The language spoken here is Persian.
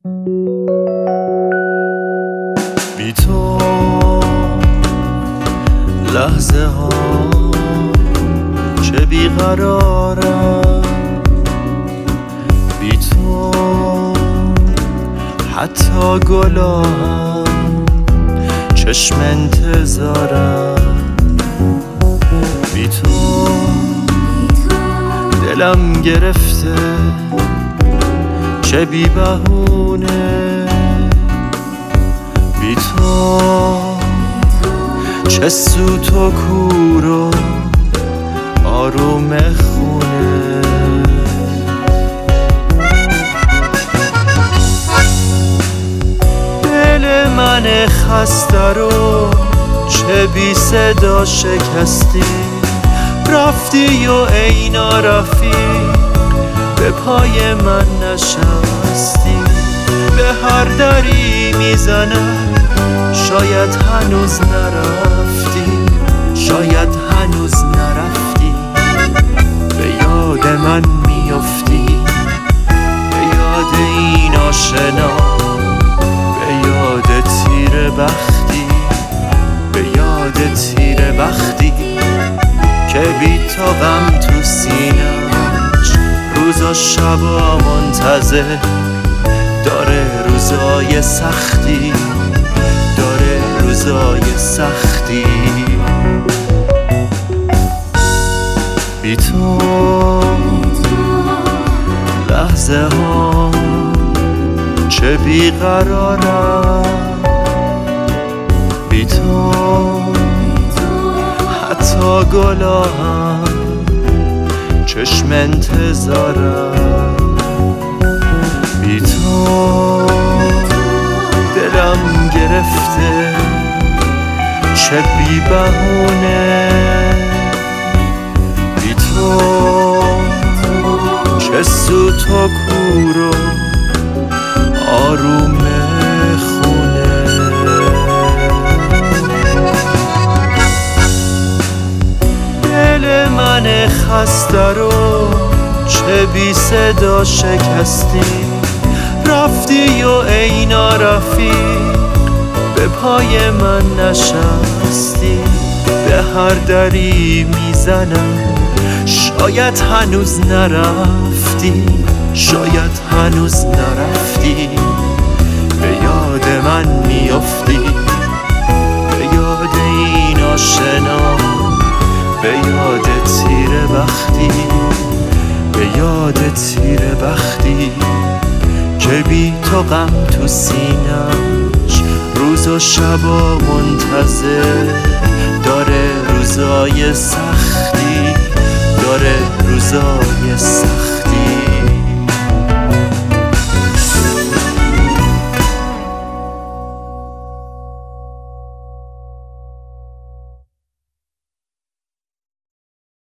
بی تو لحظه ها چه بیقرارم، بی تو حتی گلا هم چشم انتظارم، بی تو دلم گرفته چه بی بهونه، بی تو چه سوت و کور و آروم خونه. دل من خسته رو چه بی صدا شکستی، رفتی و ای نارفیق به پای من نشستی. به هر دری میزنم شاید هنوز نرفتی، شاید هنوز نرفتی. به یاد من میافتی، به یاد این آشنا، به یاد تیر بختی، به یاد تیر بختی که بی تو غم تو سینه‌اش روز و شبا منتظر داره، روزای سختی داره، روزای سختی. بی تو لحظه ها چه بیقرارم، بی تو حتی گلا هم چشم انتظارم، بی تو دلم گرفته چه بی بهونه، بی تو چه سوت و کور و آروم خونه. دل من خسته رو چه بی صدا شکستی، رفتی و ای نارفیق به پای من نشستی. به هر دری میزنم شاید هنوز نرفتی، شاید هنوز نرفتی. به یاد من میافتی، به یاد این آشنا، به یاد تیر بختی، به یاد تیر بختی که بی تو غم تو سینه‌اش روز و شبا منتظر داره، روزای سختی